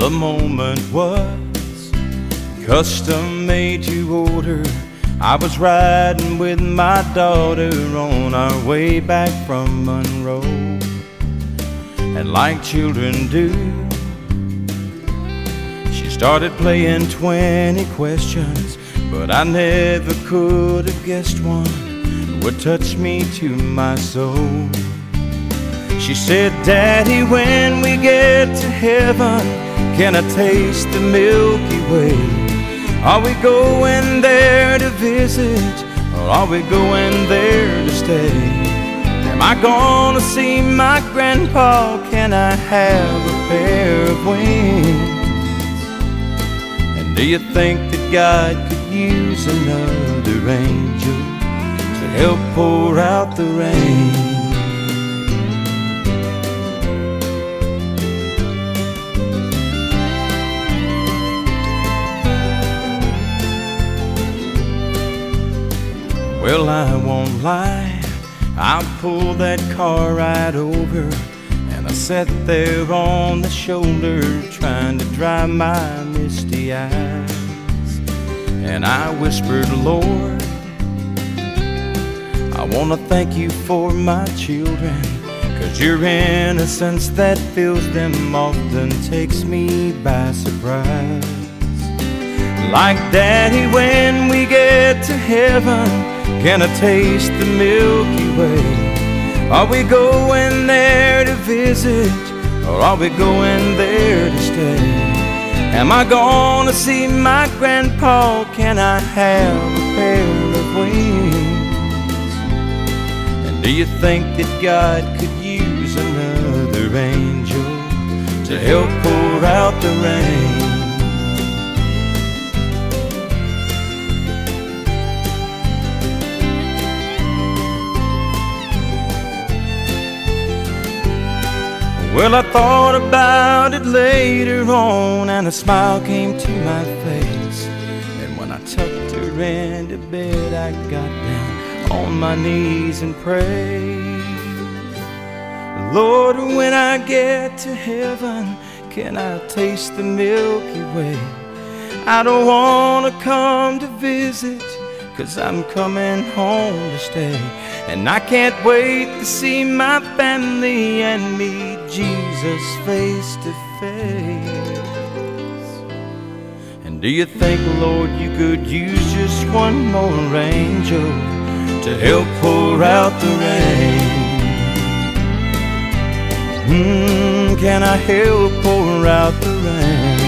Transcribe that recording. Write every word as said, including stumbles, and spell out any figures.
The moment was custom made to order. I was riding with my daughter on our way back from Monroe, and like children do, she started playing twenty questions, but I never could have guessed one would touch me to my soul. She said, "Daddy, when we get to heaven, can I taste the Milky Way? Are we going there to visit, or are we going there to stay? Am I gonna see my grandpa? Can I have a pair of wings? And do you think that God could use another angel to help pour out the rain?" Well, I won't lie, I pulled that car right over, and I sat there on the shoulder trying to dry my misty eyes. And I whispered, "Lord, I want to thank you for my children, 'cause your innocence that fills them often takes me by surprise. Like Daddy, when we get to heaven, can I taste the Milky Way? Are we going there to visit, or are we going there to stay? Am I gonna see my grandpa? Can I have a pair of wings? And do you think that God could use another angel to help pour out the rain?" Well, I thought about it later on, and a smile came to my face. And when I tucked her into bed, I got down on my knees and prayed. "Lord, when I get to heaven, can I taste the Milky Way? I don't want to come to visit, 'cause I'm coming home to stay. And I can't wait to see my family and meet Jesus face to face. And do you think, Lord, you could use just one more angel to help pour out the rain? Hmm, can I help pour out the rain?"